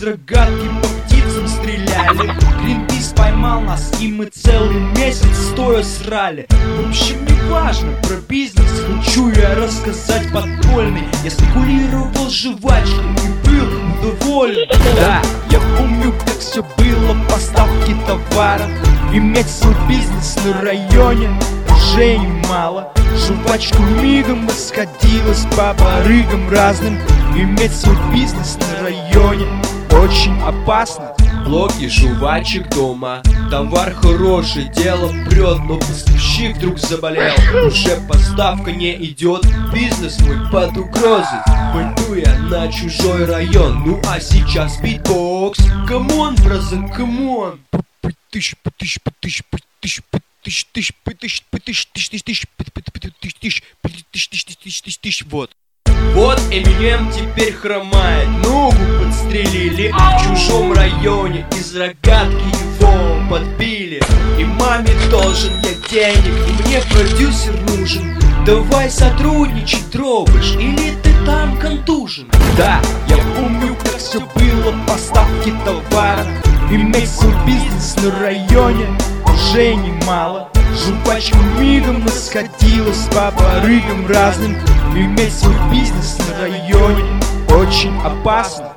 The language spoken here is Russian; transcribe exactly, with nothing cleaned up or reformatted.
из рогатки по птицам стреляли. Гринпис поймал нас, и мы целый месяц стоя срали. В общем, не важно про бизнес, хочу я рассказать подпольный. Я спекулировал жвачкой и был доволен. Да, я помню, как все было, поставки товаров. Иметь свой бизнес на районе уже немало. Жвачку мигом расходилась по барыгам разным. Иметь свой бизнес на районе очень опасно. Блоки жвачек дома, товар хороший, дело прет, но поставщик вдруг заболел. Уже поставка не идет, бизнес мой под угрозой. Пойду я на чужой район, ну а сейчас битбокс. Камон, бразер, камон. Тыщ, тыщ, тыщ, тыщ, тыщ, тыщ, тыщ, тыщ, тыщ, тыщ, тыщ, тыщ, тыщ, тыщ, тыщ, вот. Вот Эминем теперь хромает, ногу подстрелили в чужом районе, из рогатки его подбили. И маме должен я денег, и мне продюсер нужен. Давай сотрудничать, дробыш, или ты там контужен? Да, я помню, как все было, поставки товара. Иметь свой бизнес на районе уже немало. Жвачка мигом расходилась по барыгам разным. Иметь свой бизнес на районе очень опасно.